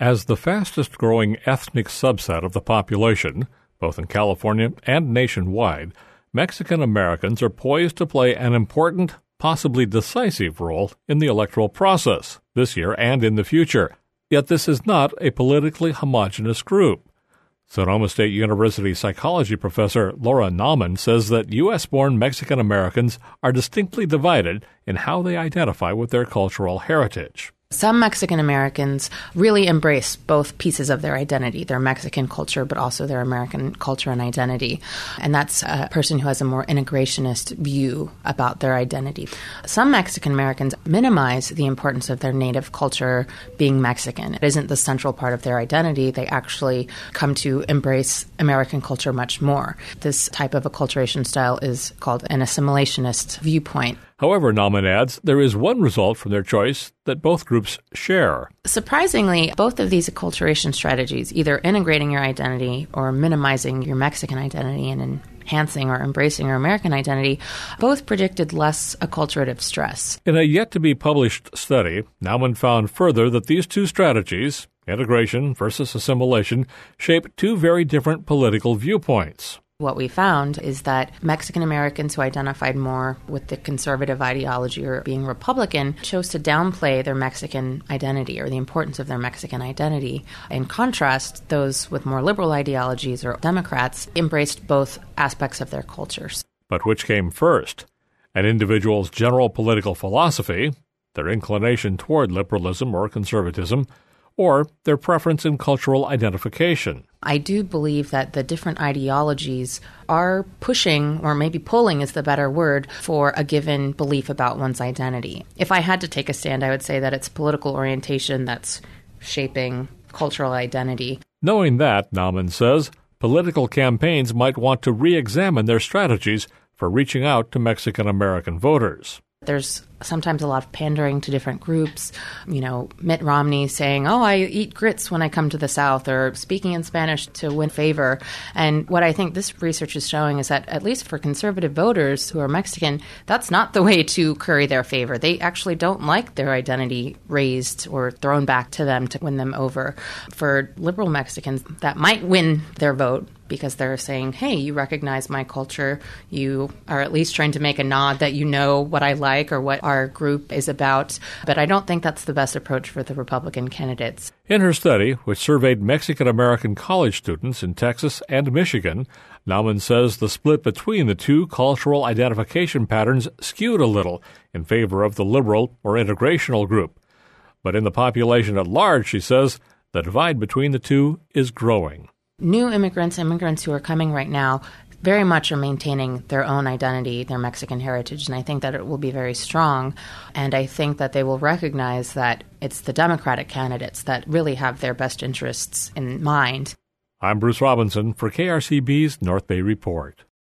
As the fastest-growing ethnic subset of the population, both in California and nationwide, Mexican Americans are poised to play an important, possibly decisive role in the electoral process this year and in the future. Yet this is not a politically homogeneous group. Sonoma State University psychology professor Laura Nauman says that U.S.-born Mexican Americans are distinctly divided in how they identify with their cultural heritage. Some Mexican Americans really embrace both pieces of their identity, their Mexican culture, but also their American culture and identity. And that's a person who has a more integrationist view about their identity. Some Mexican Americans minimize the importance of their native culture being Mexican. It isn't the central part of their identity. They actually come to embrace American culture much more. This type of acculturation style is called an assimilationist viewpoint. However, Nauman adds, there is one result from their choice that both groups share. Surprisingly, both of these acculturation strategies, either integrating your identity or minimizing your Mexican identity and enhancing or embracing your American identity, both predicted less acculturative stress. In a yet-to-be-published study, Nauman found further that these two strategies, integration versus assimilation, shape two very different political viewpoints. What we found is that Mexican Americans who identified more with the conservative ideology or being Republican chose to downplay their Mexican identity or the importance of their Mexican identity. In contrast, those with more liberal ideologies or Democrats embraced both aspects of their cultures. But which came first? An individual's general political philosophy, their inclination toward liberalism or conservatism, or their preference in cultural identification? I do believe that the different ideologies are pushing, or maybe pulling is the better word, for a given belief about one's identity. If I had to take a stand, I would say that it's political orientation that's shaping cultural identity. Knowing that, Nauman says, political campaigns might want to re-examine their strategies for reaching out to Mexican American voters. There's sometimes a lot of pandering to different groups. Mitt Romney saying, I eat grits when I come to the South, or speaking in Spanish to win favor. And what I think this research is showing is that, at least for conservative voters who are Mexican, that's not the way to curry their favor. They actually don't like their identity raised or thrown back to them to win them over. For liberal Mexicans, that might win their vote, because they're saying, hey, you recognize my culture. You are at least trying to make a nod that you know what I like or what our group is about. But I don't think that's the best approach for the Republican candidates. In her study, which surveyed Mexican-American college students in Texas and Michigan, Nauman says the split between the two cultural identification patterns skewed a little in favor of the liberal or integrational group. But in the population at large, she says, the divide between the two is growing. New immigrants who are coming right now, very much are maintaining their own identity, their Mexican heritage, and I think that it will be very strong. And I think that they will recognize that it's the Democratic candidates that really have their best interests in mind. I'm Bruce Robinson for KRCB's North Bay Report.